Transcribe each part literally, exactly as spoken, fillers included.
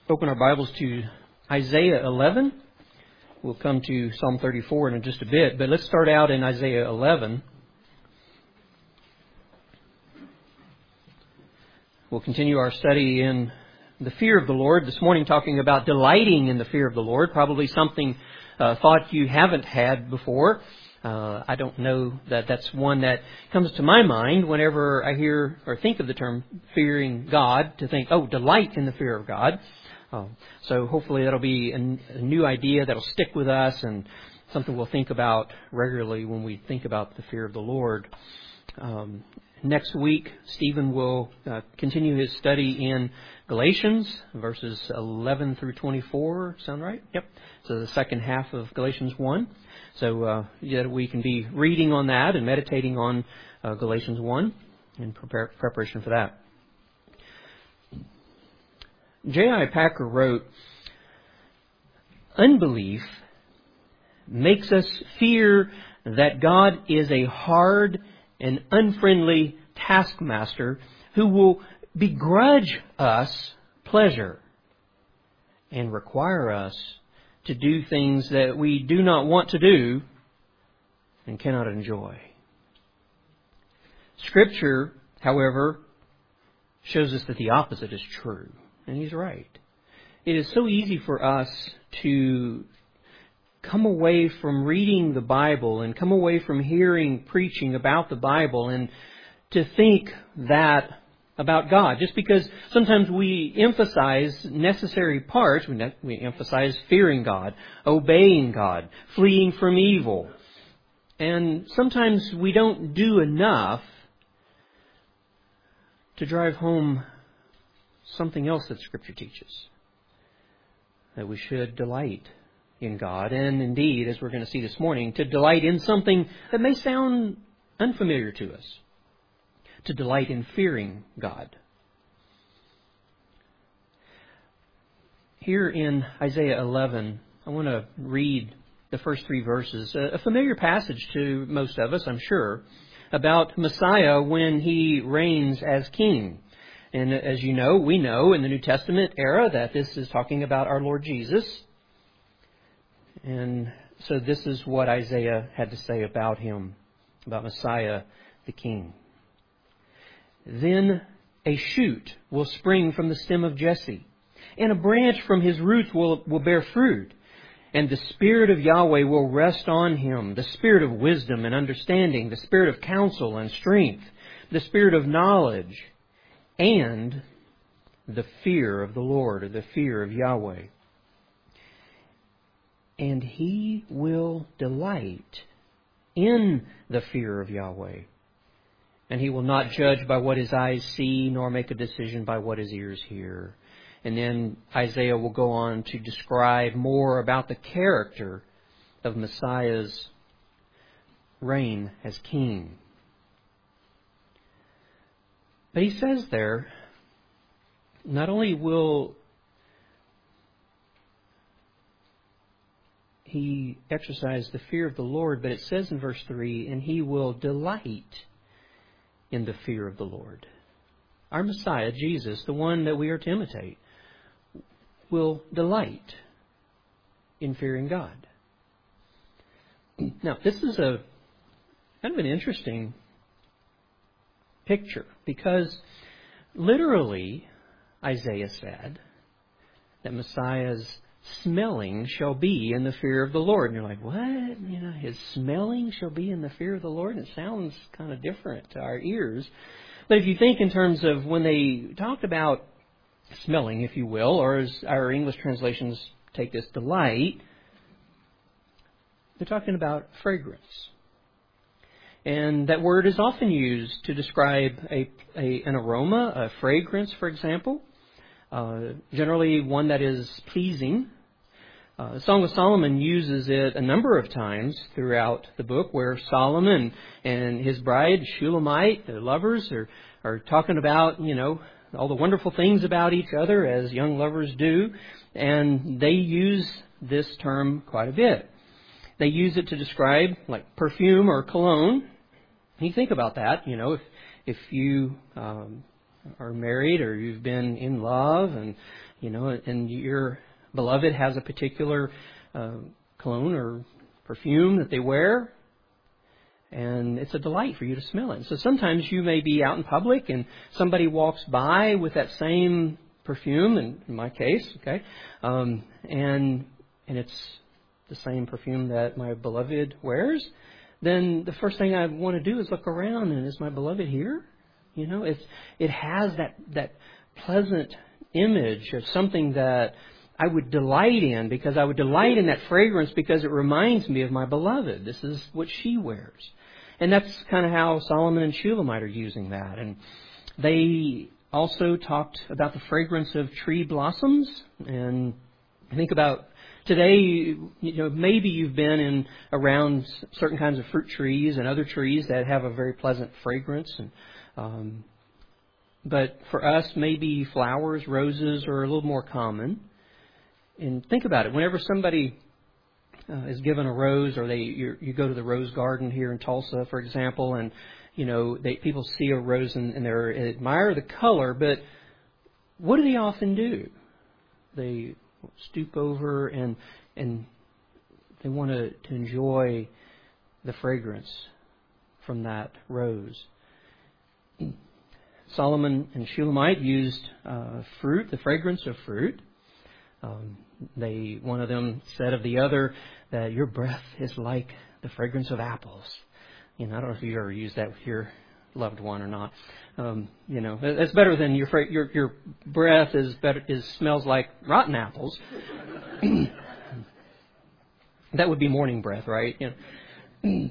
open our Bibles to Isaiah eleven. We'll come to Psalm thirty-four in just a bit, but let's start out in Isaiah eleven. We'll continue our study in the fear of the Lord. This morning talking about delighting in the fear of the Lord, probably something uh, thought you haven't had before. Uh, I don't know that that's one that comes to my mind whenever I hear or think of the term fearing God, to think, oh, delight in the fear of God. Um, so hopefully that'll be a, a new idea that'll stick with us and something we'll think about regularly when we think about the fear of the Lord. Um, next week, Stephen will uh, continue his study in Galatians, verses eleven through twenty-four. Sound right? Yep. So the second half of Galatians one. So uh, yeah, we can be reading on that and meditating on uh, Galatians one in prepare, preparation for that. J I Packer wrote, "Unbelief makes us fear that God is a hard and unfriendly taskmaster who will begrudge us pleasure and require us to do things that we do not want to do and cannot enjoy." Scripture, however, shows us that the opposite is true. And he's right. It is so easy for us to come away from reading the Bible and come away from hearing preaching about the Bible and to think that about God. Just because sometimes we emphasize necessary parts, we, ne- we emphasize fearing God, obeying God, fleeing from evil. And sometimes we don't do enough to drive home something else that Scripture teaches. That we should delight in God, and indeed, as we're going to see this morning, to delight in something that may sound unfamiliar to us. To delight in fearing God. Here in Isaiah eleven, I want to read the first three verses. A familiar passage to most of us, I'm sure, about Messiah when He reigns as King. And as you know, we know in the New Testament era that this is talking about our Lord Jesus. And so this is what Isaiah had to say about Him, about Messiah the King. "Then a shoot will spring from the stem of Jesse, and a branch from his roots will, will bear fruit. And the Spirit of Yahweh will rest on him, the Spirit of wisdom and understanding, the Spirit of counsel and strength, the Spirit of knowledge, and the fear of the Lord," or the fear of Yahweh. "And he will delight in the fear of Yahweh. And he will not judge by what his eyes see, nor make a decision by what his ears hear." And then Isaiah will go on to describe more about the character of Messiah's reign as king. But he says there, not only will he exercise the fear of the Lord, but it says in verse three, and he will delight in the fear of the Lord. Our Messiah, Jesus, the one that we are to imitate, will delight in fearing God. Now, this is a kind of an interesting picture, because literally Isaiah said that Messiah's smelling shall be in the fear of the Lord. And you're like, what? You know, his smelling shall be in the fear of the Lord? It sounds kind of different to our ears. But if you think in terms of when they talked about smelling, if you will, or as our English translations take this, delight, they're talking about fragrance. And that word is often used to describe a, a an aroma, a fragrance, for example. Uh, generally one that is pleasing. Uh, the Song of Solomon uses it a number of times throughout the book, where Solomon and his bride, Shulamite, their lovers, are, are talking about, you know, all the wonderful things about each other, as young lovers do. And they use this term quite a bit. They use it to describe like perfume or cologne. You think about that, you know, if if you um, are married or you've been in love and You know, and your beloved has a particular uh, cologne or perfume that they wear, and it's a delight for you to smell it. So sometimes you may be out in public and somebody walks by with that same perfume, in, in my case, okay, um, and and it's the same perfume that my beloved wears. Then the first thing I want to do is look around, and is my beloved here? You know, it's it has that that pleasant image of something that I would delight in, because I would delight in that fragrance because it reminds me of my beloved. This is what she wears. And that's kind of how Solomon and Shulamite are using that. And they also talked about the fragrance of tree blossoms. And I think about today, you know, maybe you've been in around certain kinds of fruit trees and other trees that have a very pleasant fragrance. And um, but for us, maybe flowers, roses are a little more common. And think about it. Whenever somebody uh, is given a rose, or they you, you go to the rose garden here in Tulsa, for example, and you know they people see a rose and, and they admire the color, but what do they often do? They stoop over and and they want to, to enjoy the fragrance from that rose. Solomon and Shulamite used uh, fruit, the fragrance of fruit. Um, they one of them said of the other that your breath is like the fragrance of apples. You know, I don't know if you ever used that with your loved one or not. Um, you know, it's better than your fra- your your breath is better is smells like rotten apples. That would be morning breath, right? You know.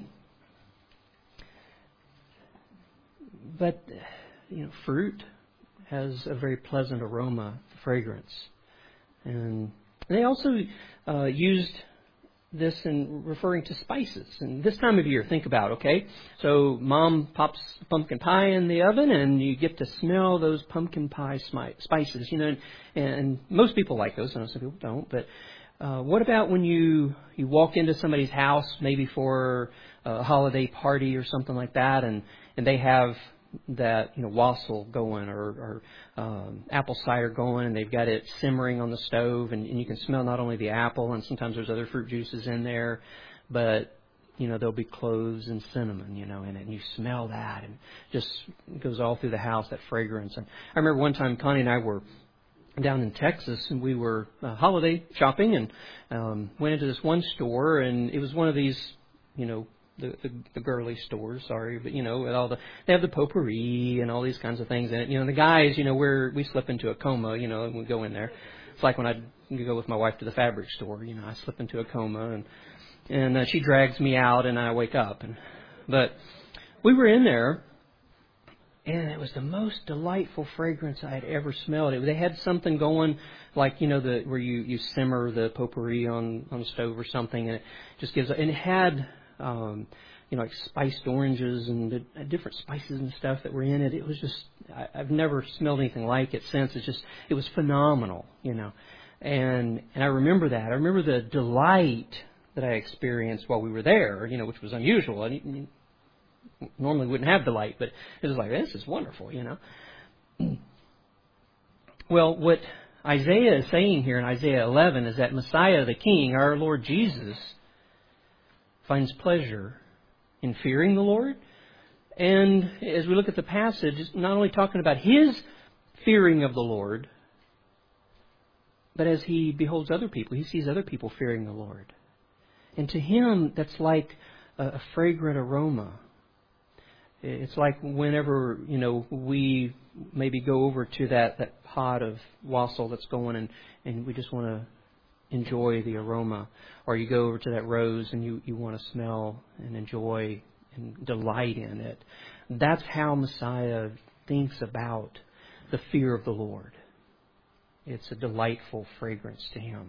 But you know, fruit has a very pleasant aroma, fragrance. And they also uh, used this in referring to spices. And this time of year, think about, okay? So mom pops pumpkin pie in the oven, and you get to smell those pumpkin pie spices. You know, and, and most people like those. I know some people don't. But uh, what about when you you walk into somebody's house, maybe for a holiday party or something like that, and and they have that, you know, wassail going or, or um, apple cider going, and they've got it simmering on the stove, and, and you can smell not only the apple, and sometimes there's other fruit juices in there, but, you know, there'll be cloves and cinnamon, you know, in it, and you smell that, and just goes all through the house, that fragrance. And I remember one time Connie and I were down in Texas, and we were uh, holiday shopping, and um, went into this one store, and it was one of these, you know, The, the, the girly stores, sorry, but you know, with all the they have the potpourri and all these kinds of things in it. You know, the guys, you know, we're we slip into a coma, you know, and we go in there. It's like when I go with my wife to the fabric store. You know, I slip into a coma, and and uh, she drags me out, and I wake up. And but we were in there, and it was the most delightful fragrance I had ever smelled. It, they had something going, like, you know, the where you you simmer the potpourri on on the stove or something, and it just gives. And it had. Um, you know, like spiced oranges and the different spices and stuff that were in it. It was just, I, I've never smelled anything like it since. It's just, it was phenomenal, you know. And and I remember that. I remember the delight that I experienced while we were there, you know, which was unusual. I you normally wouldn't have delight, but it was like, this is wonderful, you know. Well, what Isaiah is saying here in Isaiah eleven is that Messiah the King, our Lord Jesus, finds pleasure in fearing the Lord. And as we look at the passage, it's not only talking about his fearing of the Lord, but as he beholds other people, he sees other people fearing the Lord. And to him, that's like a, a fragrant aroma. It's like whenever, you know, we maybe go over to that, that pot of wassail that's going, and, and we just want to enjoy the aroma, or you go over to that rose and you, you want to smell and enjoy and delight in it. That's how Messiah thinks about the fear of the Lord. It's a delightful fragrance to him.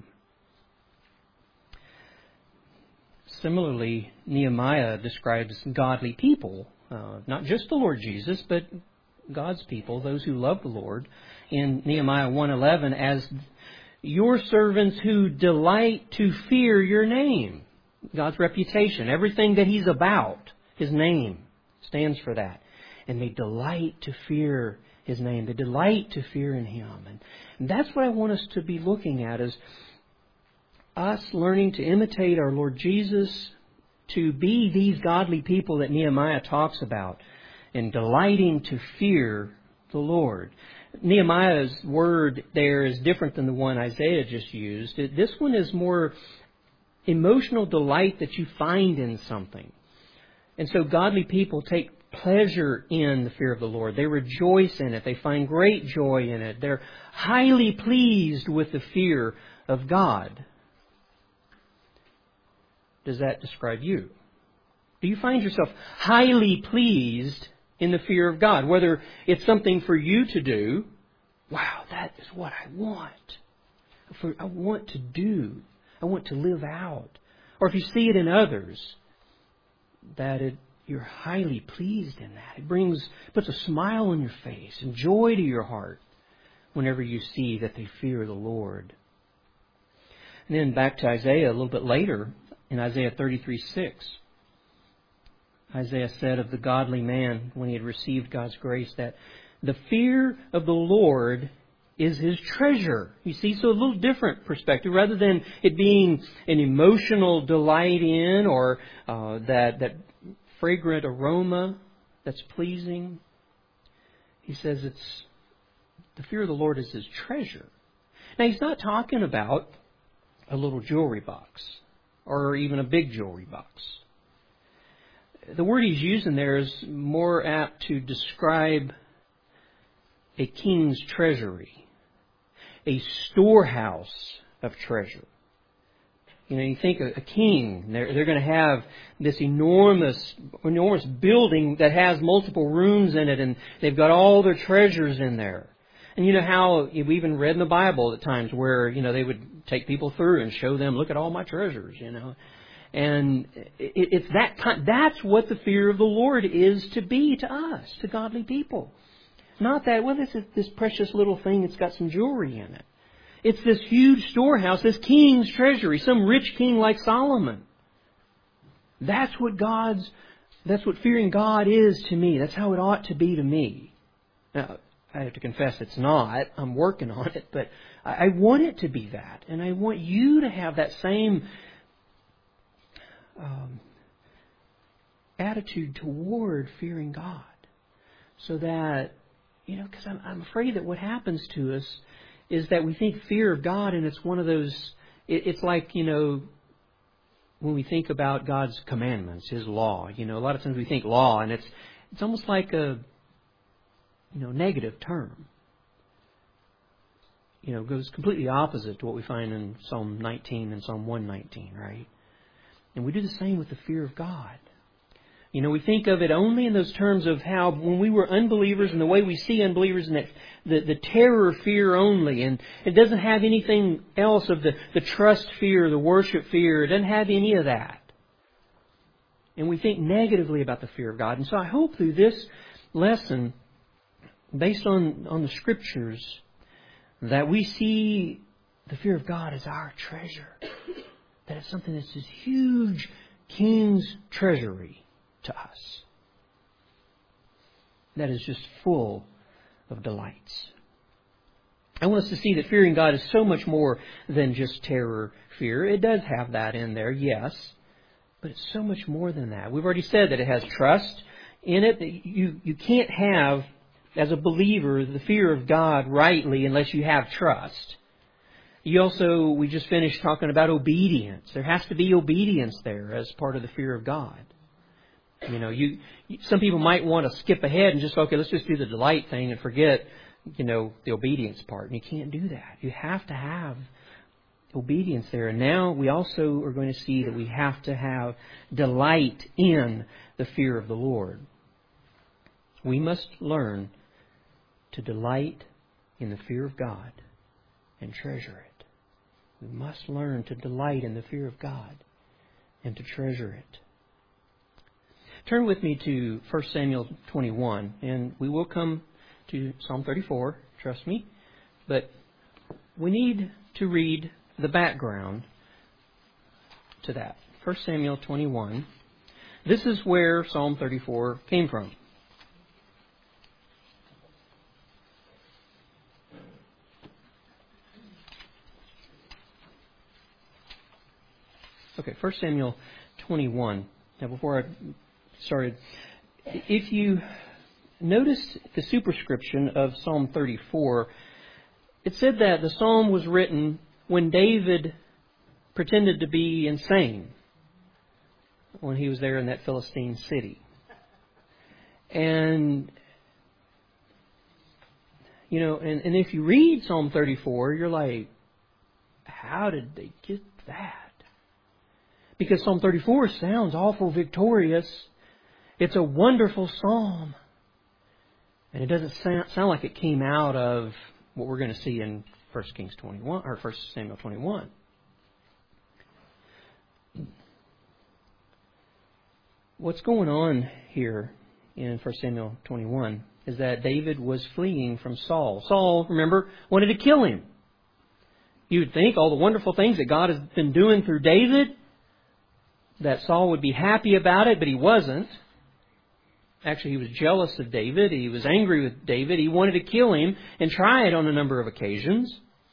Similarly, Nehemiah describes godly people, uh, not just the Lord Jesus, but God's people, those who love the Lord, in Nehemiah one eleven as your servants who delight to fear your name. God's reputation, everything that he's about, his name stands for that. And they delight to fear His name. They delight to fear in Him. And, and that's what I want us to be looking at, is us learning to imitate our Lord Jesus, to be these godly people that Nehemiah talks about, and delighting to fear the Lord. Nehemiah's word there is different than the one Isaiah just used. This one is more emotional delight that you find in something. And so godly people take pleasure in the fear of the Lord. They rejoice in it. They find great joy in it. They're highly pleased with the fear of God. Does that describe you? Do you find yourself highly pleased in the fear of God? Whether it's something for you to do, wow, that is what I want. For I want to do. I want to live out. Or if you see it in others, that it, you're highly pleased in that. It brings, puts a smile on your face and joy to your heart whenever you see that they fear the Lord. And then back to Isaiah a little bit later, in Isaiah thirty-three six. Isaiah said of the godly man when he had received God's grace that the fear of the Lord is his treasure. You see, so a little different perspective. Rather than it being an emotional delight in or uh, that that fragrant aroma that's pleasing, he says it's the fear of the Lord is his treasure. Now, he's not talking about a little jewelry box or even a big jewelry box. The word he's using there is more apt to describe a king's treasury, a storehouse of treasure. You know, you think a king, they're, they're going to have this enormous, enormous building that has multiple rooms in it, and they've got all their treasures in there. And you know how we even read in the Bible at times where, you know, they would take people through and show them, look at all my treasures, you know. And it's that kind, that's what the fear of the Lord is to be to us, to godly people. Not that, well, this is this precious little thing that's got some jewelry in it. It's this huge storehouse, this king's treasury, some rich king like Solomon. That's what God's, that's what fearing God is to me. That's how it ought to be to me. Now, I have to confess it's not. I'm working on it, but I want it to be that. And I want you to have that same um, attitude toward fearing God. So that, you know, because I'm, I'm afraid that what happens to us is that we think fear of God, and it's one of those, it, it's like, you know, when we think about God's commandments, His law, you know, a lot of times we think law, and it's it's almost like a, you know, negative term. You know, it goes completely opposite to what we find in Psalm nineteen and Psalm one nineteen, right? And we do the same with the fear of God. You know, we think of it only in those terms of how when we were unbelievers and the way we see unbelievers and that the, the terror fear only. And it doesn't have anything else of the, the trust fear, the worship fear. It doesn't have any of that. And we think negatively about the fear of God. And so I hope through this lesson, based on, on the Scriptures, that we see the fear of God as our treasure. That it's something that's this huge king's treasury to us. That is just full of delights. I want us to see that fearing God is so much more than just terror fear. It does have that in there, yes. But it's so much more than that. We've already said that it has trust in it. You, you can't have, as a believer, the fear of God rightly unless you have trust. You also, we just finished talking about obedience. There has to be obedience there as part of the fear of God. You know, you some people might want to skip ahead and just, okay, let's just do the delight thing and forget, you know, the obedience part. And you can't do that. You have to have obedience there. And now we also are going to see that we have to have delight in the fear of the Lord. We must learn to delight in the fear of God and treasure it. We must learn to delight in the fear of God and to treasure it. Turn with me to First Samuel twenty-one, and we will come to Psalm thirty-four, trust me. But we need to read the background to that. First Samuel twenty-one. This is where Psalm thirty-four came from. Okay, First Samuel twenty-one. Now, before I started, if you notice the superscription of Psalm thirty-four, it said that the psalm was written when David pretended to be insane when he was there in that Philistine city. And, you know, and, and if you read Psalm thirty-four, you're like, how did they get that? Because Psalm thirty-four sounds awful victorious. It's a wonderful psalm. And it doesn't sound, sound like it came out of what we're going to see in First Kings twenty-one or First Samuel twenty-one. What's going on here in First Samuel twenty-one is that David was fleeing from Saul. Saul, remember, wanted to kill him. You would think all the wonderful things that God has been doing through David, that Saul would be happy about it, but he wasn't. Actually, he was jealous of David. He was angry with David. He wanted to kill him and try it on a number of occasions.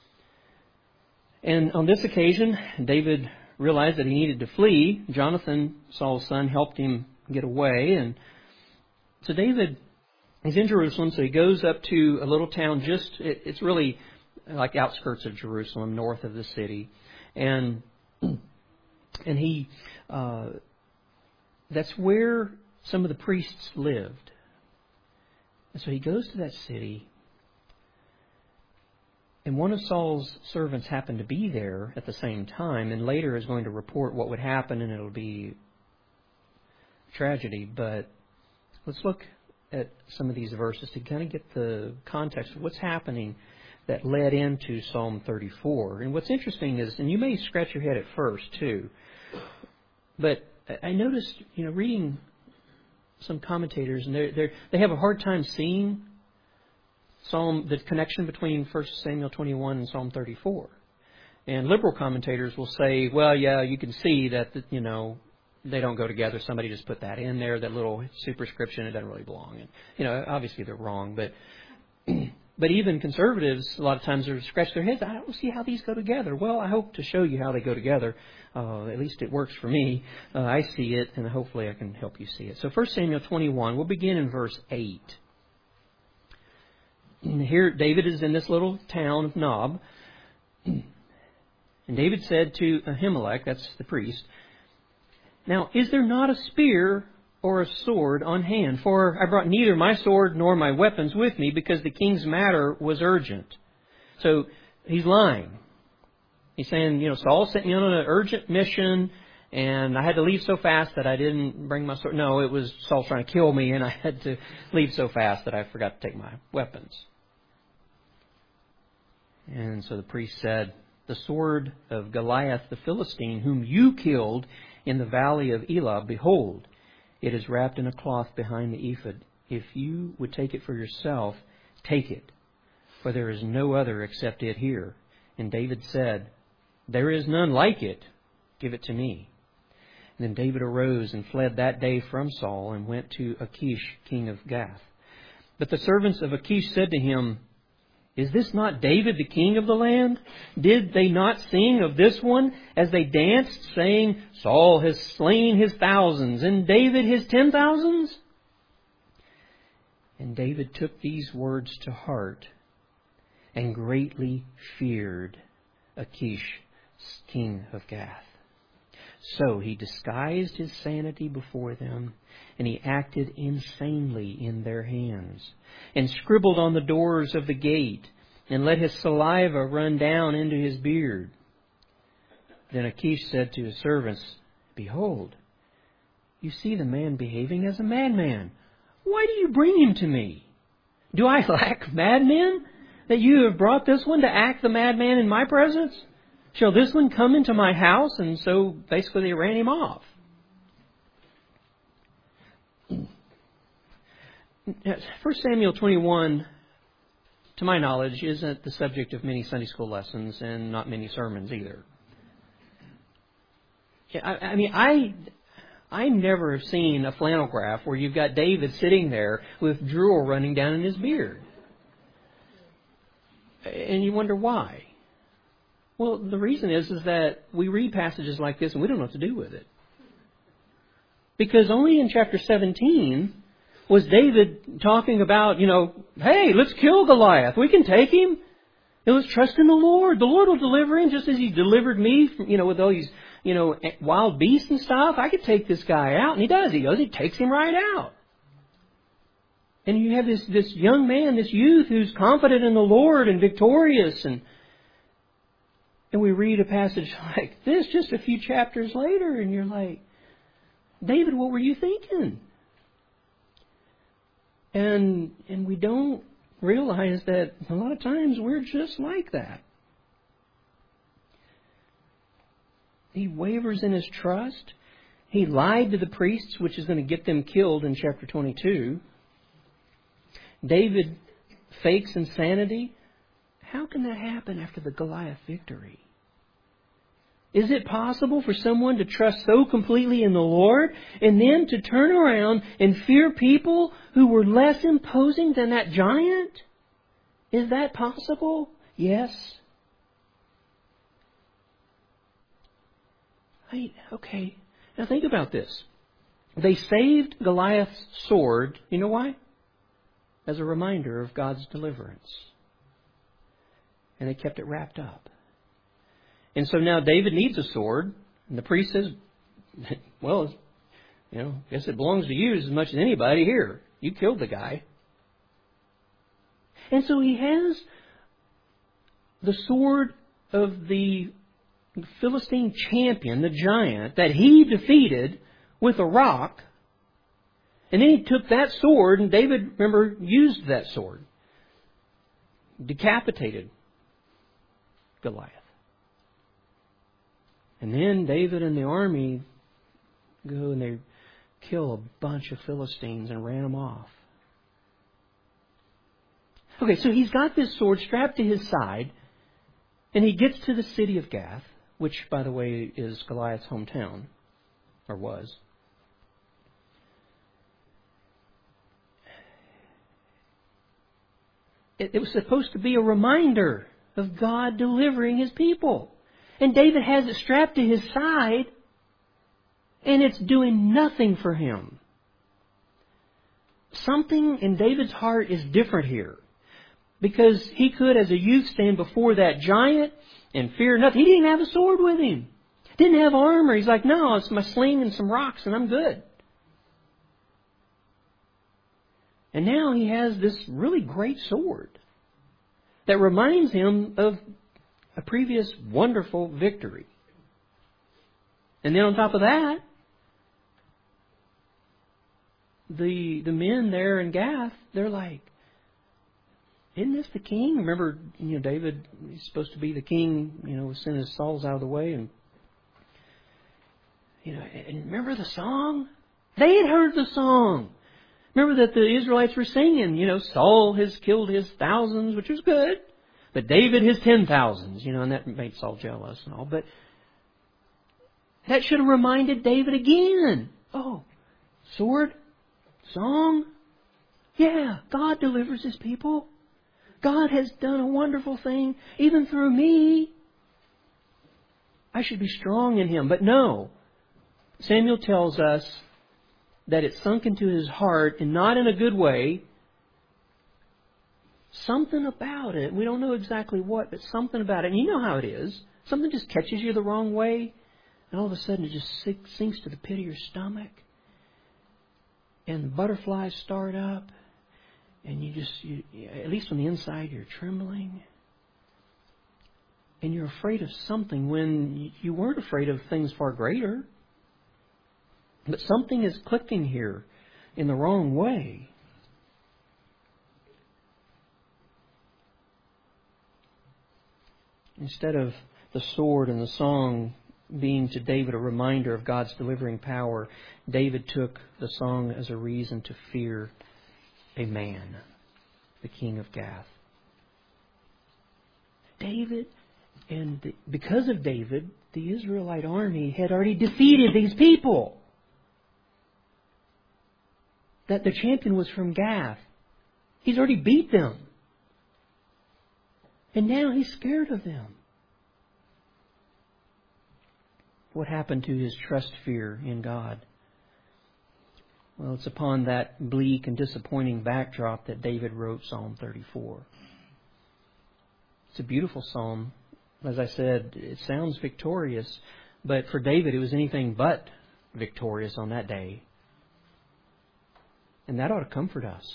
And on this occasion, David realized that he needed to flee. Jonathan, Saul's son, helped him get away. And so David is in Jerusalem, so he goes up to a little town just, it, it's really like outskirts of Jerusalem, north of the city. And and he, uh, that's where some of the priests lived. And so he goes to that city, and one of Saul's servants happened to be there at the same time, and later is going to report what would happen, and it'll be tragedy. But let's look at some of these verses to kind of get the context of what's happening that led into Psalm thirty-four. And what's interesting is, and you may scratch your head at first too, but I noticed, you know, reading some commentators, and they they have a hard time seeing Psalm the connection between First Samuel twenty-one and Psalm thirty-four. And liberal commentators will say, well, yeah, you can see that, you know, they don't go together. Somebody just put that in there, that little superscription. It doesn't really belong. And, you know, obviously they're wrong, but but even conservatives a lot of times are scratch their heads. I don't see how these go together. Well, I hope to show you how they go together. Uh, at least it works for me. Uh, I see it, and hopefully I can help you see it. So First Samuel twenty-one, we'll begin in verse eight. And here David is in this little town of Nob. And David said to Ahimelech, that's the priest, now, is there not a spear or a sword on hand? For I brought neither my sword nor my weapons with me, because the king's matter was urgent. So he's lying. He's saying, you know, Saul sent me on an urgent mission, and I had to leave so fast that I didn't bring my sword. No, it was Saul trying to kill me, and I had to leave so fast that I forgot to take my weapons. And so the priest said, the sword of Goliath the Philistine, whom you killed in the valley of Elah, behold, it is wrapped in a cloth behind the ephod. If you would take it for yourself, take it, for there is no other except it here. And David said, there is none like it. Give it to me. And then David arose and fled that day from Saul and went to Achish, king of Gath. But the servants of Achish said to him, is this not David, the king of the land? Did they not sing of this one as they danced, saying, Saul has slain his thousands, and David his ten thousands? And David took these words to heart, and greatly feared Achish, king of Gath. So he disguised his sanity before them, and he acted insanely in their hands, and scribbled on the doors of the gate, and let his saliva run down into his beard. Then Achish said to his servants, behold, you see the man behaving as a madman. Why do you bring him to me? Do I lack madmen, that you have brought this one to act the madman in my presence? Shall this one come into my house? And so basically they ran him off. First Samuel twenty-one, to my knowledge, isn't the subject of many Sunday school lessons and not many sermons either. I, I mean, I I never have seen a flannel graph where you've got David sitting there with drool running down in his beard. And you wonder why. Well, the reason is, is that we read passages like this and we don't know what to do with it. Because only in chapter seventeen was David talking about, you know, hey, let's kill Goliath. We can take him. It was trust in the Lord. The Lord will deliver him just as He delivered me from, you know, with all these, you know, wild beasts and stuff. I could take this guy out. And He does. He goes, He takes him right out. And you have this, this young man, this youth who's confident in the Lord and victorious. And, and we read a passage like this just a few chapters later and you're like, David, what were you thinking? And, and we don't realize that a lot of times we're just like that. He wavers in his trust. He lied to the priests, which is going to get them killed in chapter twenty-two. David fakes insanity. How can that happen after the Goliath victory? Is it possible for someone to trust so completely in the Lord and then to turn around and fear people who were less imposing than that giant? Is that possible? Yes. Hey, okay. Now think about this. They saved Goliath's sword. You know why? As a reminder of God's deliverance. And they kept it wrapped up. And so now David needs a sword. And the priest says, well, you know, I guess it belongs to you as much as anybody here. You killed the guy. And so he has the sword of the Philistine champion, the giant, that he defeated with a rock. And then he took that sword, and David, remember, used that sword. Decapitated Goliath. And then David and the army go and they kill a bunch of Philistines and ran them off. Okay, so he's got this sword strapped to his side, and he gets to the city of Gath, which, by the way, is Goliath's hometown, or was. It, it was supposed to be a reminder of God delivering His people. And David has it strapped to his side, and it's doing nothing for him. Something in David's heart is different here. Because he could, as a youth, stand before that giant and fear nothing. He didn't have a sword with him. Didn't have armor. He's like, no, it's my sling and some rocks and I'm good. And now he has this really great sword that reminds him of a previous wonderful victory. And then on top of that, the the men there in Gath, they're like, isn't this the king? Remember, you know, David, he's supposed to be the king, you know, as soon as Saul's out of the way. And, you know, and remember the song? They had heard the song. Remember that the Israelites were singing, you know, Saul has killed his thousands, which was good. But David his ten thousands, you know, and that made Saul jealous and all. But that should have reminded David again. Oh, sword, song. Yeah, God delivers His people. God has done a wonderful thing, even through me. I should be strong in Him. But no, Samuel tells us that it sunk into his heart, and not in a good way. Something about it, we don't know exactly what, but something about it. And you know how it is. Something just catches you the wrong way, and all of a sudden it just sinks to the pit of your stomach. And the butterflies start up, and you just, you, at least on the inside, you're trembling. And you're afraid of something when you weren't afraid of things far greater. But something is clicking here in the wrong way. Instead of the sword and the song being to David a reminder of God's delivering power, David took the song as a reason to fear a man, the king of Gath. David, and the, because of David, the Israelite army had already defeated these people. That the champion was from Gath. He's already beat them. And now he's scared of them. What happened to his trust fear in God? Well, it's upon that bleak and disappointing backdrop that David wrote Psalm thirty-four. It's a beautiful psalm. As I said, it sounds victorious, but for David it was anything but victorious on that day. And that ought to comfort us.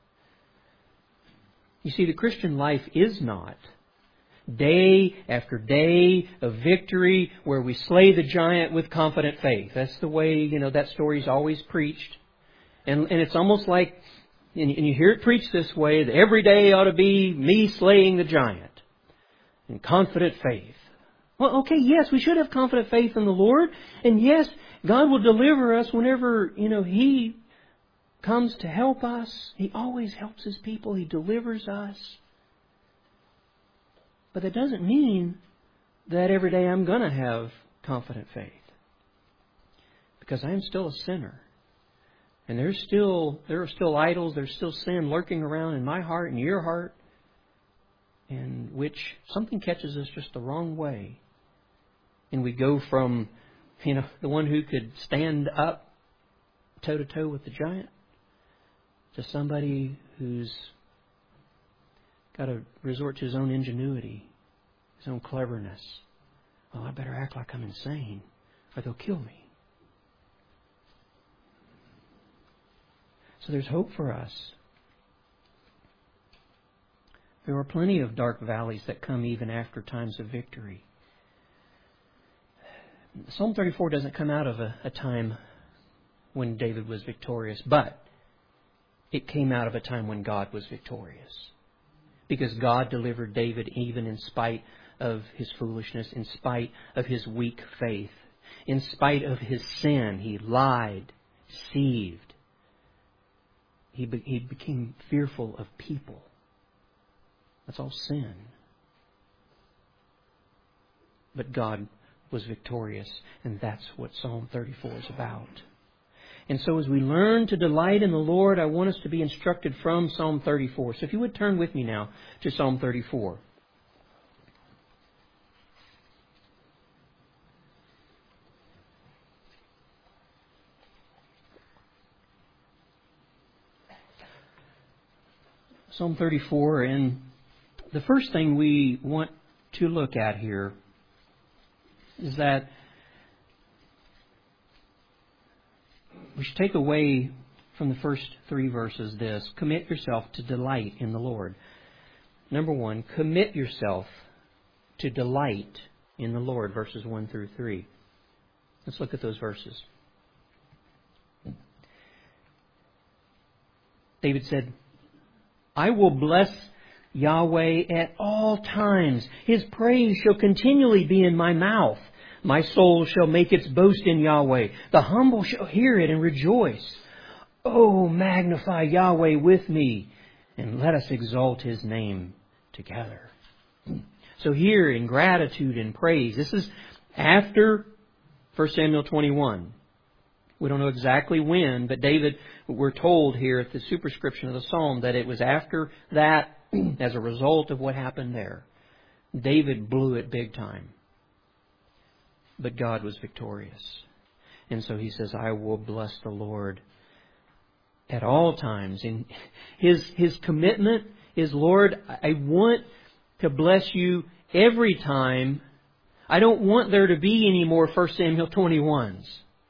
You see, the Christian life is not day after day of victory where we slay the giant with confident faith. That's the way, you know, that story's always preached. And, and it's almost like, and you hear it preached this way, that every day ought to be me slaying the giant in confident faith. Well, okay, yes, we should have confident faith in the Lord. And yes, God will deliver us whenever, you know, He comes to help us. He always helps His people. He delivers us. But that doesn't mean that every day I'm going to have confident faith. Because I am still a sinner. And there's still, there are still idols, there's still sin lurking around in my heart and your heart, in which something catches us just the wrong way. And we go from, you know, the one who could stand up toe to toe with the giant to somebody who's got to resort to his own ingenuity, his own cleverness. Well, I better act like I'm insane or they'll kill me. So there's hope for us. There are plenty of dark valleys that come even after times of victory. Psalm thirty-four doesn't come out of a, a time when David was victorious, but it came out of a time when God was victorious. Because God delivered David even in spite of his foolishness, in spite of his weak faith, in spite of his sin. He lied, deceived. He, be, he became fearful of people. That's all sin. But God was victorious, and that's what Psalm thirty-four is about. And so as we learn to delight in the Lord, I want us to be instructed from Psalm thirty-four. So if you would turn with me now to Psalm thirty-four. Psalm thirty-four, and the first thing we want to look at here is that we should take away from the first three verses this: commit yourself to delight in the Lord. Number one, commit yourself to delight in the Lord, verses one through three. Let's look at those verses. David said, I will bless Yahweh at all times. His praise shall continually be in my mouth. My soul shall make its boast in Yahweh. The humble shall hear it and rejoice. Oh, magnify Yahweh with me, and let us exalt His name together. So here, in gratitude and praise, this is after First Samuel twenty-one. We don't know exactly when, but David, we're told here at the superscription of the psalm that it was after that, as a result of what happened there. David blew it big time. But God was victorious. And so he says, I will bless the Lord at all times. And his, his commitment is, Lord, I want to bless you every time. I don't want there to be any more First Samuel twenty-ones.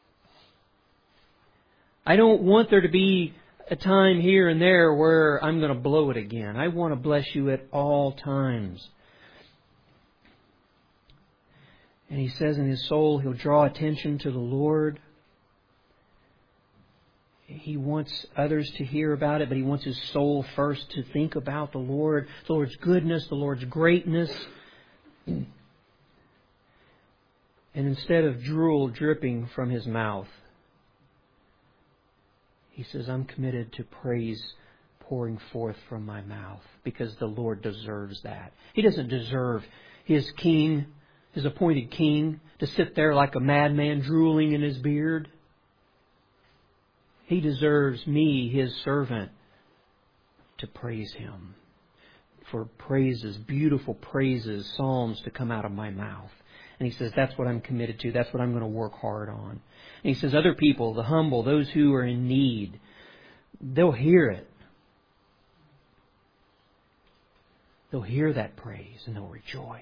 I don't want there to be a time here and there where I'm going to blow it again. I want to bless you at all times. And he says in his soul, he'll draw attention to the Lord. He wants others to hear about it, but he wants his soul first to think about the Lord, the Lord's goodness, the Lord's greatness. And instead of drool dripping from his mouth, he says, I'm committed to praise pouring forth from my mouth because the Lord deserves that. He doesn't deserve his king, his appointed king, to sit there like a madman drooling in his beard. He deserves me, his servant, to praise him. For praises, beautiful praises, psalms to come out of my mouth. And he says, that's what I'm committed to. That's what I'm going to work hard on. And he says, other people, the humble, those who are in need, they'll hear it. They'll hear that praise and they'll rejoice.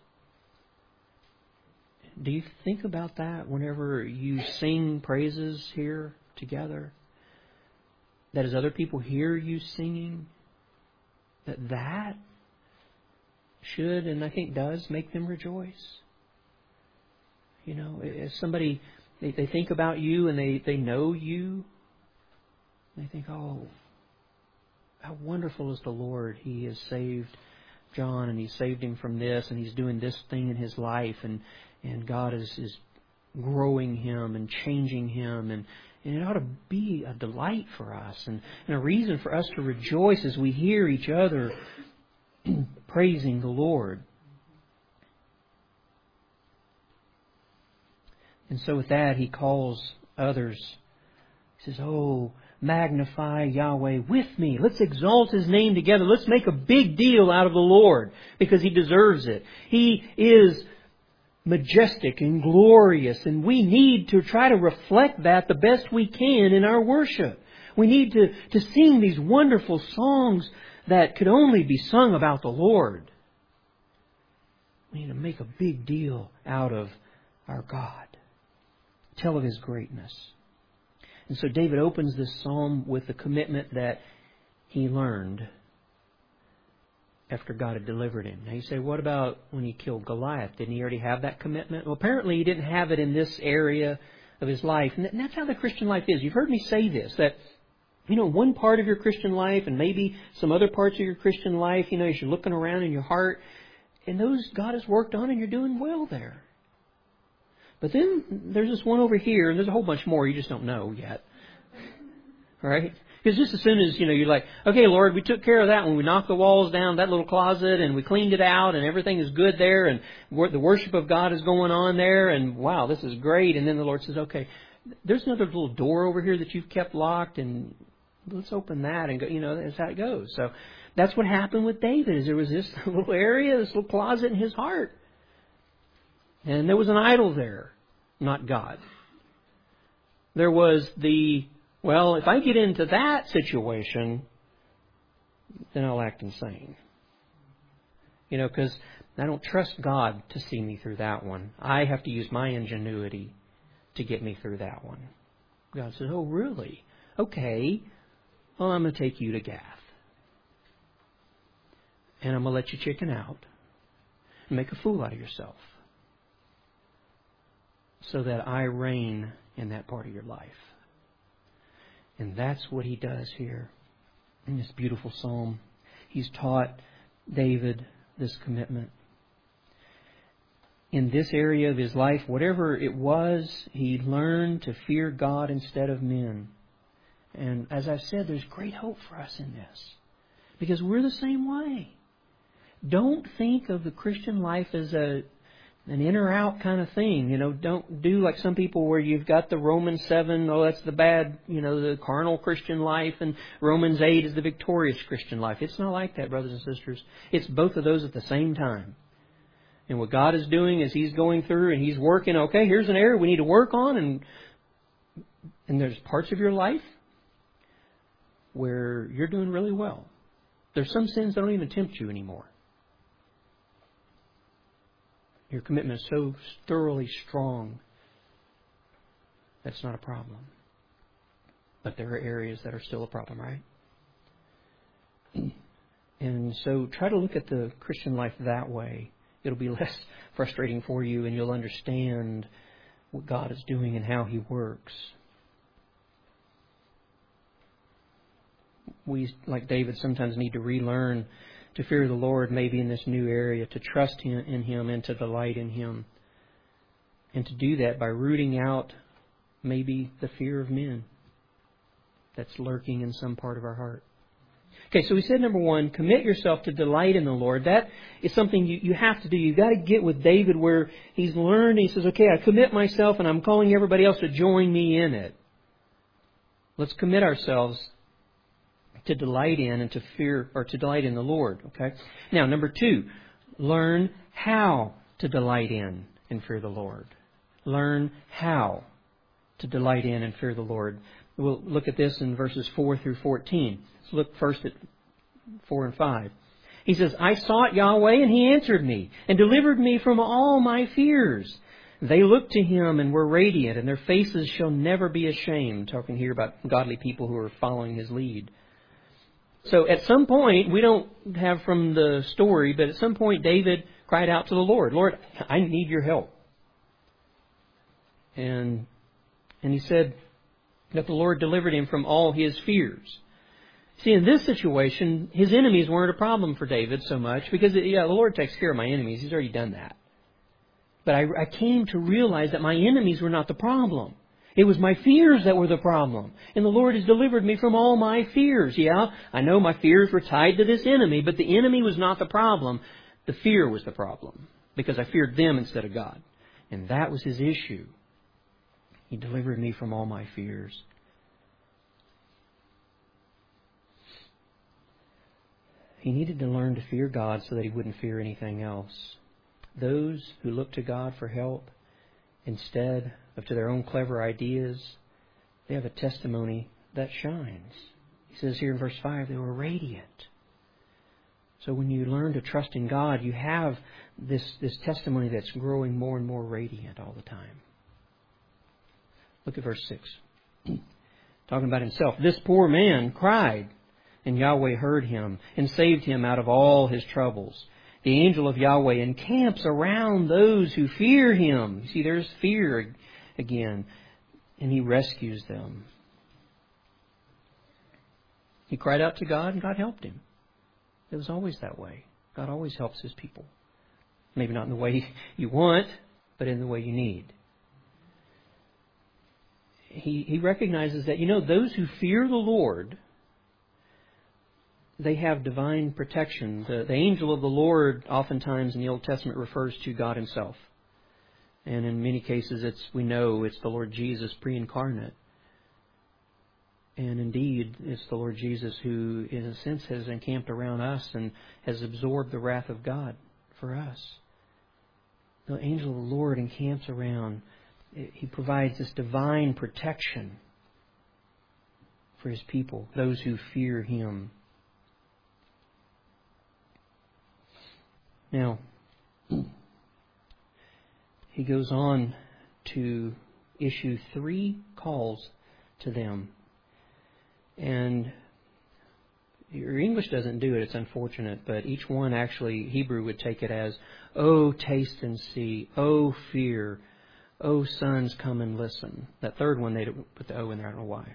Do you think about that whenever you sing praises here together? That as other people hear you singing, that that should, and I think does, make them rejoice. You know, as somebody, they, they think about you and they, they know you, they think, oh, how wonderful is the Lord. He has saved John and He saved him from this and he's doing this thing in his life and, and God is, is growing him and changing him and, and it ought to be a delight for us and, and a reason for us to rejoice as we hear each other praising the Lord. And so with that, he calls others. He says, oh, magnify Yahweh with me. Let's exalt His name together. Let's make a big deal out of the Lord because He deserves it. He is majestic and glorious, and we need to try to reflect that the best we can in our worship. We need to, to sing these wonderful songs that could only be sung about the Lord. We need to make a big deal out of our God. Tell of His greatness. And so David opens this psalm with the commitment that he learned after God had delivered him. Now you say, what about when he killed Goliath? Didn't he already have that commitment? Well, apparently he didn't have it in this area of his life. And that's how the Christian life is. You've heard me say this, that, you know, one part of your Christian life and maybe some other parts of your Christian life, you know, as you're looking around in your heart, and those God has worked on and you're doing well there. But then there's this one over here, and there's a whole bunch more you just don't know yet. Right? Because just as soon as, you know, you're like, okay, Lord, we took care of that when we knocked the walls down, that little closet, and we cleaned it out, and everything is good there, and the worship of God is going on there, and wow, this is great. And then the Lord says, okay, there's another little door over here that you've kept locked, and let's open that, and go, you know, that's how it goes. So that's what happened with David, is there was this little area, this little closet in his heart. And there was an idol there, not God. There was the, well, if I get into that situation, then I'll act insane. You know, because I don't trust God to see me through that one. I have to use my ingenuity to get me through that one. God says, oh, really? Okay. Well, I'm going to take you to Gath. And I'm going to let you chicken out and make a fool out of yourself, so that I reign in that part of your life. And that's what he does here in this beautiful psalm. He's taught David this commitment. In this area of his life, whatever it was, he learned to fear God instead of men. And as I've said, there's great hope for us in this, because we're the same way. Don't think of the Christian life as a an in or out kind of thing. You know, don't do like some people where you've got the Romans seven, oh, that's the bad, you know, the carnal Christian life, and Romans eight is the victorious Christian life. It's not like that, brothers and sisters. It's both of those at the same time. And what God is doing is He's going through and He's working, okay, here's an area we need to work on, and and there's parts of your life where you're doing really well. There's some sins that don't even tempt you anymore. Your commitment is so thoroughly strong, that's not a problem. But there are areas that are still a problem, right? And so try to look at the Christian life that way. It'll be less frustrating for you, and you'll understand what God is doing and how He works. We, like David, sometimes need to relearn to fear the Lord, maybe in this new area, to trust Him in Him and to delight in Him. And to do that by rooting out maybe the fear of men that's lurking in some part of our heart. Okay, so we said number one, commit yourself to delight in the Lord. That is something you, you have to do. You've got to get with David where he's learned. He says, okay, I commit myself and I'm calling everybody else to join me in it. Let's commit ourselves to delight in and to fear, or to delight in the Lord. Okay. Now, number two, learn how to delight in and fear the Lord. Learn how to delight in and fear the Lord. We'll look at this in verses four through fourteen. Let's look first at four and five. He says, I sought Yahweh, and He answered me, and delivered me from all my fears. They looked to Him and were radiant, and their faces shall never be ashamed. Talking here about godly people who are following His lead. So at some point, we don't have from the story, but at some point David cried out to the Lord, Lord, I need your help. And and he said that the Lord delivered him from all his fears. See, in this situation, his enemies weren't a problem for David so much because, yeah, the Lord takes care of my enemies. He's already done that. But I, I came to realize that my enemies were not the problem. It was my fears that were the problem. And the Lord has delivered me from all my fears. Yeah, I know my fears were tied to this enemy, but the enemy was not the problem. The fear was the problem because I feared them instead of God. And that was his issue. He delivered me from all my fears. He needed to learn to fear God so that he wouldn't fear anything else. Those who look to God for help instead of to their own clever ideas, they have a testimony that shines. He says here in verse five, they were radiant. So when you learn to trust in God, you have this, this testimony that's growing more and more radiant all the time. Look at verse six. Talking about himself. This poor man cried, and Yahweh heard him and saved him out of all his troubles. The angel of Yahweh encamps around those who fear him. You see, there's fear again. And he rescues them. He cried out to God, and God helped him. It was always that way. God always helps His people. Maybe not in the way you want, but in the way you need. He, he recognizes that, you know, those who fear the Lord, they have divine protection. The, the angel of the Lord oftentimes in the Old Testament refers to God Himself. And in many cases, it's we know it's the Lord Jesus pre-incarnate. And indeed, it's the Lord Jesus who, in a sense, has encamped around us and has absorbed the wrath of God for us. The angel of the Lord encamps around. He provides this divine protection for His people, those who fear Him. Now, he goes on to issue three calls to them. And your English doesn't do it, it's unfortunate, but each one actually, Hebrew would take it as, oh, taste and see, oh, fear, oh, sons, come and listen. That third one, they put the O in there, I don't know why.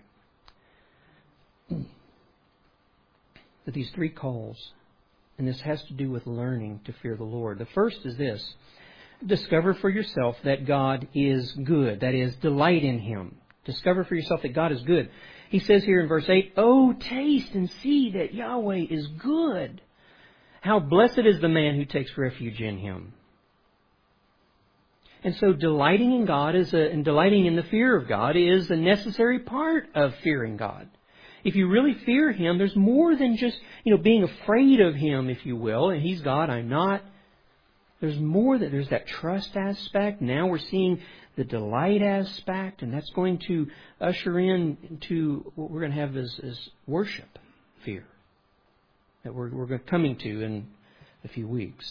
But these three calls, and this has to do with learning to fear the Lord. The first is this: discover for yourself that God is good. That is, delight in Him. Discover for yourself that God is good. He says here in verse eight, oh, taste and see that Yahweh is good. How blessed is the man who takes refuge in Him. And so delighting in God is a, and delighting in the fear of God is a necessary part of fearing God. If you really fear Him, there's more than just, you know, being afraid of Him, if you will, and He's God, I'm not. There's more that there's that trust aspect. Now we're seeing the delight aspect, and that's going to usher in into what we're going to have as, as worship, fear, that we're, we're coming to in a few weeks.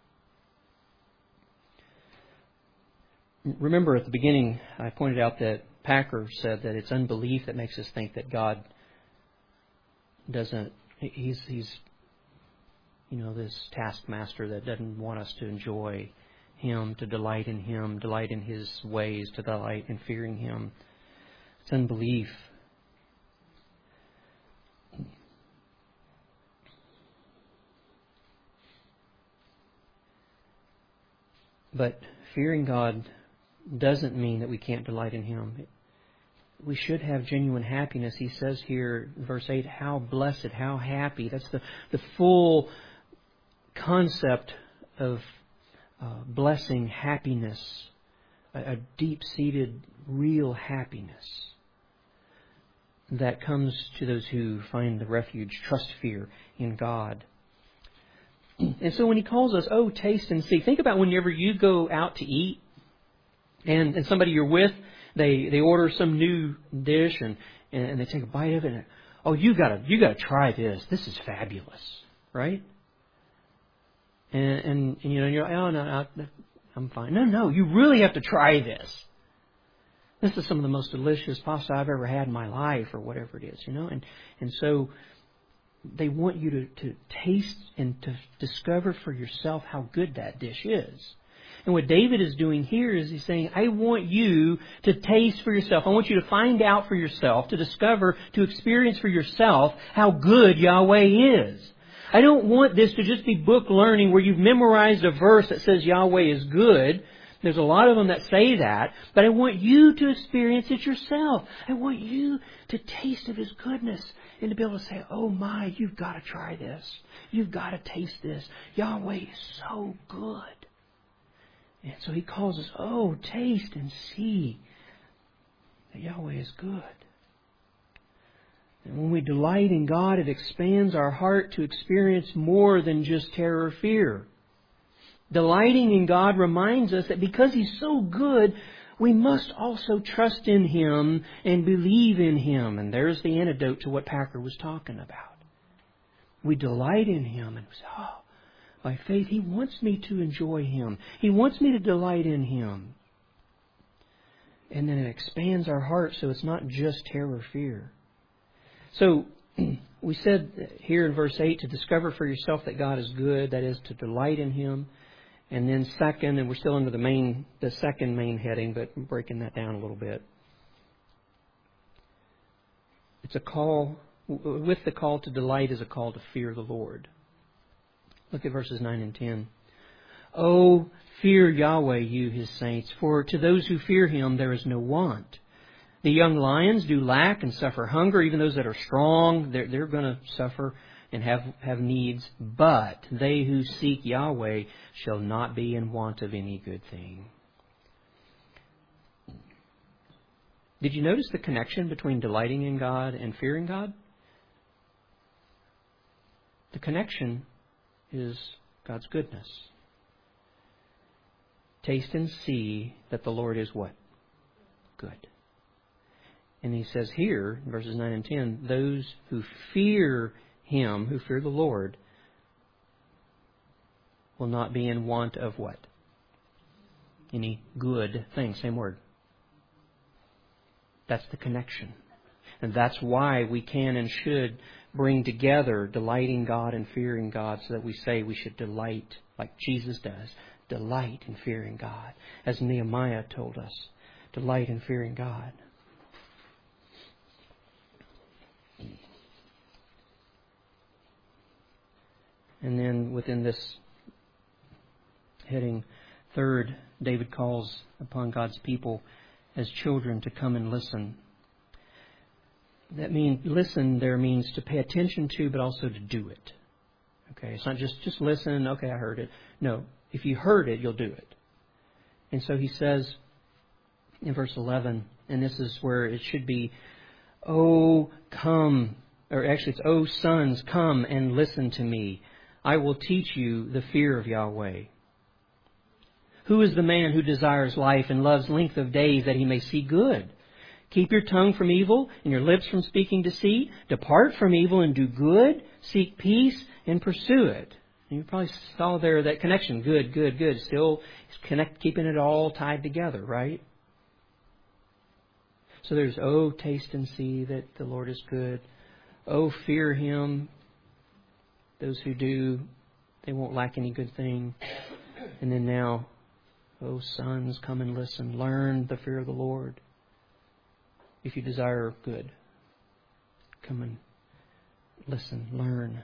Remember at the beginning, I pointed out that Packer said that it's unbelief that makes us think that God doesn't, he's, he's, you know, this taskmaster that doesn't want us to enjoy Him, to delight in Him, delight in His ways, to delight in fearing Him. It's unbelief. But fearing God doesn't mean that we can't delight in Him. We should have genuine happiness. He says here in verse eight, how blessed, how happy. That's the, the full concept of uh, blessing, happiness, a, a deep-seated, real happiness that comes to those who find the refuge, trust, fear in God. And so when He calls us, oh, taste and see. Think about whenever you go out to eat And, and somebody you're with, they, they order some new dish and, and they take a bite of it and, oh, you gotta, you gotta try this. This is fabulous. Right? And, and, and you know, you're like, oh, no, no, I'm fine. No, no, you really have to try this. This is some of the most delicious pasta I've ever had in my life, or whatever it is, you know. And and so they want you to, to taste and to discover for yourself how good that dish is. And what David is doing here is he's saying, I want you to taste for yourself. I want you to find out for yourself, to discover, to experience for yourself how good Yahweh is. I don't want this to just be book learning where you've memorized a verse that says Yahweh is good. There's a lot of them that say that. But I want you to experience it yourself. I want you to taste of His goodness and to be able to say, oh my, you've got to try this. You've got to taste this. Yahweh is so good. And so He calls us, oh, taste and see that Yahweh is good. And when we delight in God, it expands our heart to experience more than just terror or fear. Delighting in God reminds us that because He's so good, we must also trust in Him and believe in Him. And there's the antidote to what Packer was talking about. We delight in Him and we say, oh, by faith, He wants me to enjoy Him. He wants me to delight in Him. And then it expands our heart so it's not just terror or fear. So, we said here in verse eight, to discover for yourself that God is good, that is, to delight in Him. And then second, and we're still under the main, the second main heading, but I'm breaking that down a little bit. It's a call, with the call to delight is a call to fear the Lord. Look at verses nine and ten. Oh, fear Yahweh, you His saints, for to those who fear Him there is no want. The young lions do lack and suffer hunger. Even those that are strong, they're, they're going to suffer and have, have needs. But they who seek Yahweh shall not be in want of any good thing. Did you notice the connection between delighting in God and fearing God? The connection is God's goodness. Taste and see that the Lord is what? Good. And He says here, in verses nine and ten, those who fear Him, who fear the Lord, will not be in want of what? Any good thing. Same word. That's the connection. And that's why we can and should bring together delighting God and fearing God, so that we say we should delight, like Jesus does, delight in fearing God. As Nehemiah told us, delight in fearing God. And then within this heading, third, David calls upon God's people as children to come and listen. That means, listen there means to pay attention to, but also to do it. Okay, it's not just, just listen, okay, I heard it. No, if you heard it, you'll do it. And so he says in verse eleven, and this is where it should be, oh, come, or actually it's, oh, sons, come and listen to me. I will teach you the fear of Yahweh. Who is the man who desires life and loves length of days that he may see good? Keep your tongue from evil and your lips from speaking deceit. Depart from evil and do good. Seek peace and pursue it. And you probably saw there that connection. Good, good, good. Still connect, keeping it all tied together, right? So there's, oh, taste and see that the Lord is good. Oh, fear Him. Those who do, they won't lack any good thing. And then now, oh, sons, come and listen. Learn the fear of the Lord. If you desire good, come and listen, learn.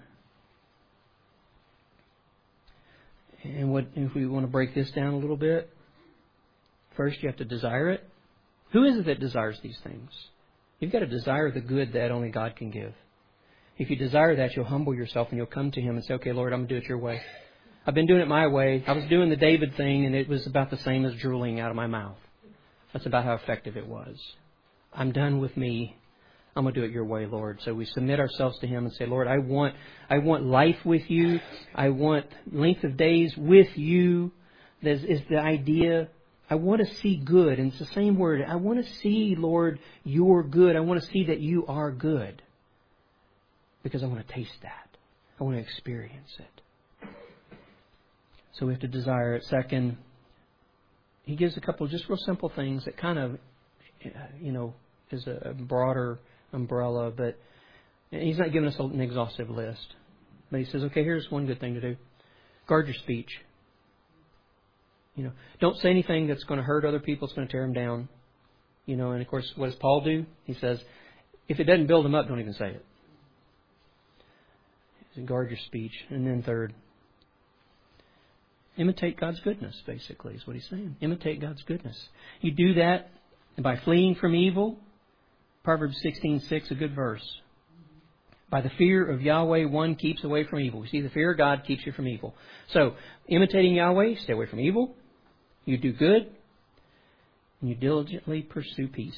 And what if we want to break this down a little bit? First, you have to desire it. Who is it that desires these things? You've got to desire the good that only God can give. If you desire that, you'll humble yourself and you'll come to Him and say, okay, Lord, I'm going to do it your way. I've been doing it my way. I was doing the David thing, and it was about the same as drooling out of my mouth. That's about how effective it was. I'm done with me. I'm going to do it your way, Lord. So we submit ourselves to Him and say, Lord, I want I want life with you. I want length of days with you. This is the idea. I want to see good. And it's the same word. I want to see, Lord, you're good. I want to see that you are good. Because I want to taste that. I want to experience it. So we have to desire it. Second, he gives a couple of just real simple things that kind of, you know, is a broader umbrella. But he's not giving us an exhaustive list. But he says, okay, here's one good thing to do. Guard your speech. You know, don't say anything that's going to hurt other people. It's going to tear them down. You know, and of course, what does Paul do? He says, if it doesn't build them up, don't even say it. He says, guard your speech. And then third, imitate God's goodness, basically, is what he's saying. Imitate God's goodness. You do that by fleeing from evil. Proverbs sixteen six, a good verse. By the fear of Yahweh, one keeps away from evil. We see the fear of God keeps you from evil. So, imitating Yahweh, stay away from evil. You do good. And you diligently pursue peace.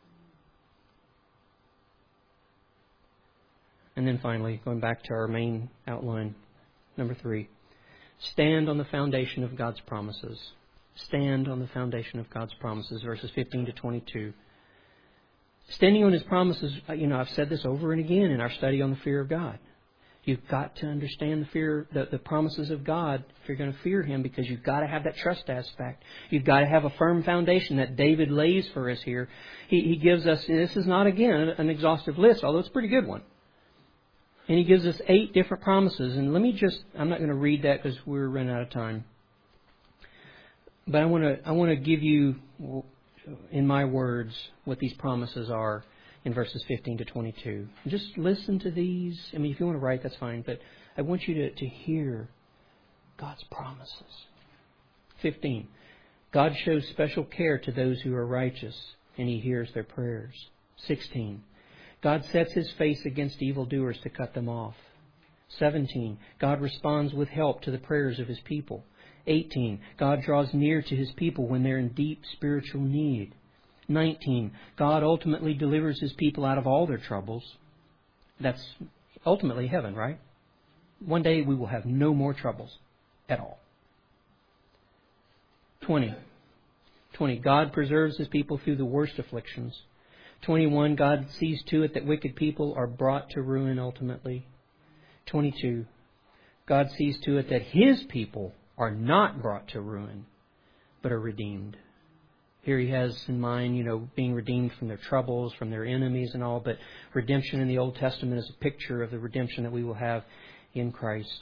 And then finally, going back to our main outline, number three. Stand on the foundation of God's promises. Stand on the foundation of God's promises, verses fifteen to twenty-two. Standing on His promises, you know, I've said this over and again in our study on the fear of God. You've got to understand the fear, the, the promises of God if you're going to fear Him, because you've got to have that trust aspect. You've got to have a firm foundation that David lays for us here. He, he gives us, and this is not, again, an exhaustive list, although it's a pretty good one. And he gives us eight different promises. And let me just, I'm not going to read that because we're running out of time. But I want to, I want to give you, in my words, what these promises are in verses fifteen to twenty-two. Just listen to these. I mean, if you want to write, that's fine. But I want you to, to hear God's promises. fifteen. God shows special care to those who are righteous, and He hears their prayers. sixteen. God sets His face against evildoers to cut them off. seventeen. God responds with help to the prayers of His people. eighteen. God draws near to His people when they're in deep spiritual need. nineteen. God ultimately delivers His people out of all their troubles. That's ultimately heaven, right? One day we will have no more troubles at all. twenty. twenty. God preserves His people through the worst afflictions. twenty-one. God sees to it that wicked people are brought to ruin ultimately. twenty-two. God sees to it that His people are not brought to ruin, but are redeemed. Here He has in mind, you know, being redeemed from their troubles, from their enemies and all, but redemption in the Old Testament is a picture of the redemption that we will have in Christ.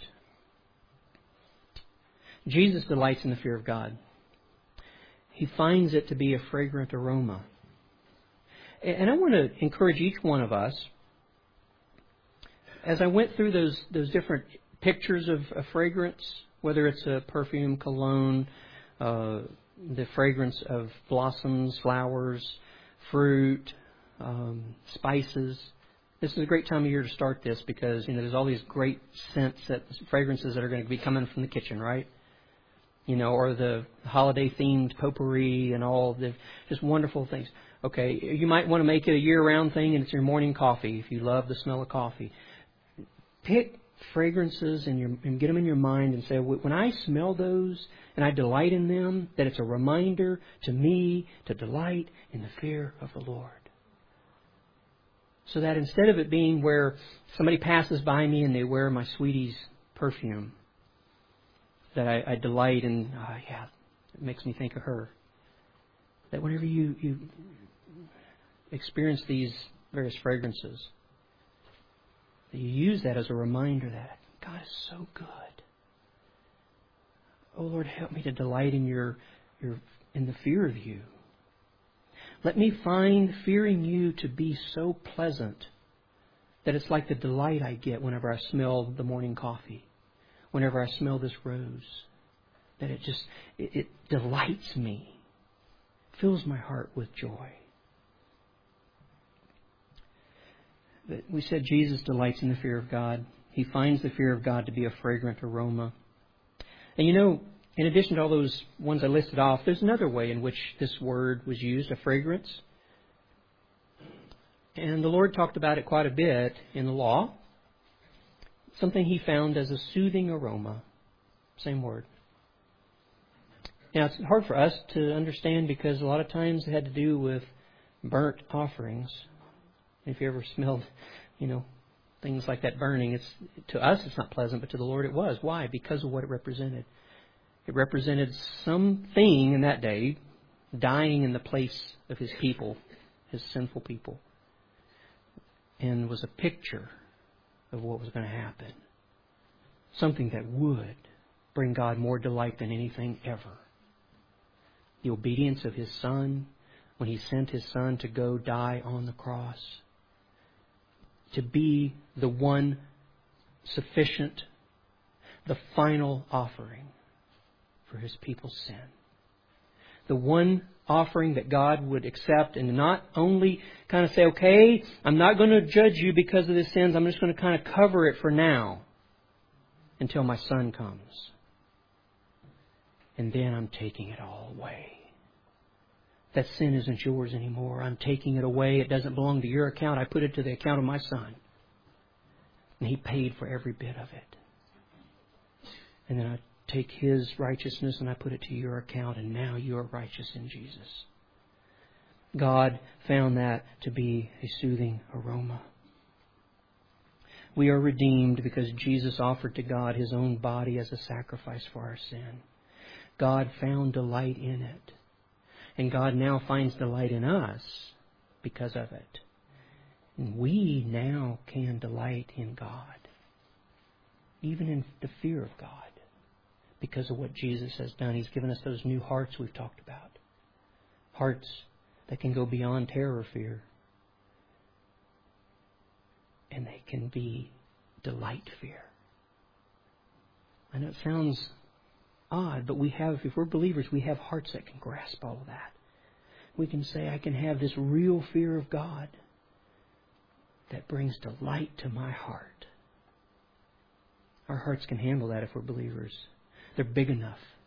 Jesus delights in the fear of God. He finds it to be a fragrant aroma. And I want to encourage each one of us, as I went through those those different pictures of a fragrance, whether it's a perfume, cologne, uh, the fragrance of blossoms, flowers, fruit, um, spices. This is a great time of year to start this because, you know, there's all these great scents, that fragrances that are going to be coming from the kitchen, right? You know, or the holiday-themed potpourri and all the just wonderful things. Okay, you might want to make it a year-round thing, and it's your morning coffee if you love the smell of coffee. Pick fragrances and, your, and get them in your mind and say, when I smell those and I delight in them, that it's a reminder to me to delight in the fear of the Lord. So that instead of it being where somebody passes by me and they wear my sweetie's perfume, that I, I delight in, oh yeah, it makes me think of her. That whenever you, you experience these various fragrances, that you use that as a reminder that God is so good. Oh Lord, help me to delight in your, your in the fear of you. Let me find fearing you to be so pleasant that it's like the delight I get whenever I smell the morning coffee, whenever I smell this rose, that it just it, it delights me, fills my heart with joy. But we said Jesus delights in the fear of God. He finds the fear of God to be a fragrant aroma. And you know, in addition to all those ones I listed off, there's another way in which this word was used, a fragrance. And the Lord talked about it quite a bit in the law. Something He found as a soothing aroma. Same word. Now, it's hard for us to understand because a lot of times it had to do with burnt offerings. If you ever smelled, you know, things like that burning, it's to us it's not pleasant, but to the Lord it was. Why? Because of what it represented. It represented something in that day dying in the place of His people, His sinful people, and was a picture of what was going to happen. Something that would bring God more delight than anything ever. The obedience of His Son, when He sent His Son to go die on the cross, to be the one sufficient, the final offering for His people's sin. The one offering that God would accept, and not only kind of say, okay, I'm not going to judge you because of the sins, I'm just going to kind of cover it for now until my Son comes. And then I'm taking it all away. That sin isn't yours anymore. I'm taking it away. It doesn't belong to your account. I put it to the account of my Son. And He paid for every bit of it. And then I take His righteousness and I put it to your account, and now you are righteous in Jesus. God found that to be a soothing aroma. We are redeemed because Jesus offered to God His own body as a sacrifice for our sin. God found delight in it. And God now finds delight in us because of it. And we now can delight in God, even in the fear of God, because of what Jesus has done. He's given us those new hearts we've talked about. Hearts that can go beyond terror fear. And they can be delight fear. I know it sounds odd, but we have, if we're believers, we have hearts that can grasp all of that. We can say, I can have this real fear of God that brings delight to my heart. Our hearts can handle that if we're believers. They're big enough